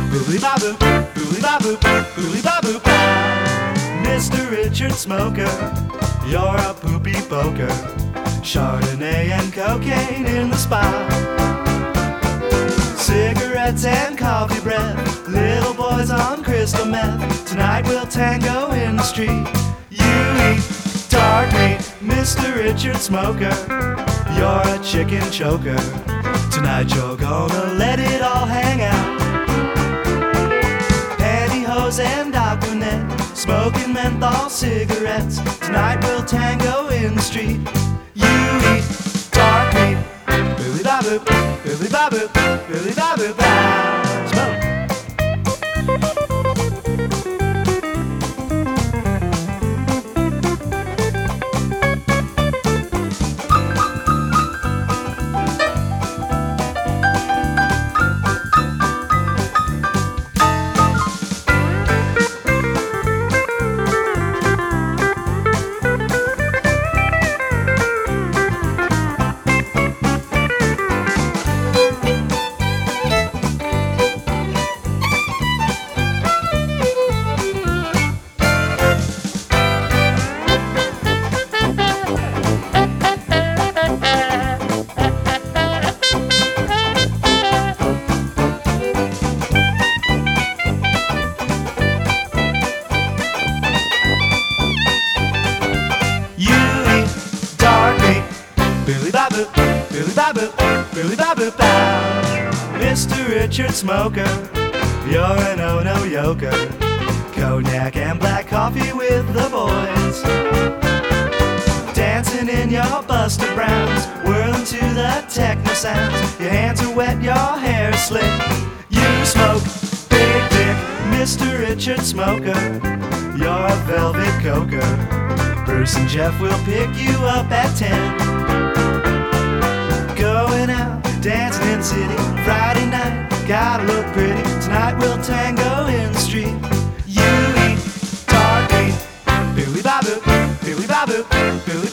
Boobly ba boop, boobly ba boop, boobly ba boop bow. Mr. Richard Smoker, you're a poopy poker. Chardonnay and cocaine in the spa. Cigarettes and coffee breath, little boys on crystal meth. Tonight we'll tango in the street. You eat dark meat, Mr. Richard Smoker, you're a chicken choker. Tonight you're gonna let it all hang out. Pantyhose and Aquanet, smoking menthol cigarettes. Tonight we'll tango in the street. You eat dark meat, Billy ba boop, Billy ba boop, Billy ba boop bow. Smoke. Billy ba boop, Billy ba boop, Billy ba boop bow. Mr. Richard Smoker, you're an oh-no yoker. Cognac and black coffee with the boys. Dancing in your Buster Browns, whirling to the techno sounds. Your hands are wet, your hair is slick. You smoke big dick, Mr. Richard Smoker, you're a velvet coker. Bruce and Jeff will pick you up at 10. Going out, dancing in the city, Friday night, gotta look pretty. Tonight we'll tango in the street. You eat dark meat, Billy ba boop, Billy ba boop, Billy